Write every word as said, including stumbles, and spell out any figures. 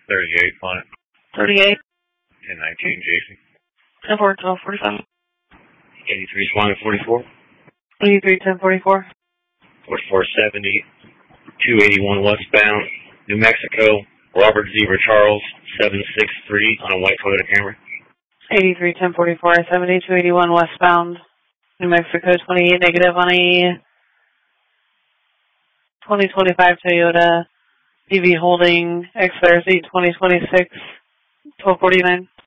thirty-eight on it. thirty-eight. ten nineteen, Jason. ten four, twelve forty-seven. eighty-three, Swan forty-four. eighty-three, ten forty-four. forty-four seventy, two eighty-one westbound, New Mexico, Robert Zebra Charles, seven six three on a white Toyota Camry. eighty-three, ten forty-four, I seventy, two eighty-one westbound, New Mexico, twenty-eight negative on a twenty twenty-five Toyota D V Holding X R Z twenty twenty-six, twelve forty-nine.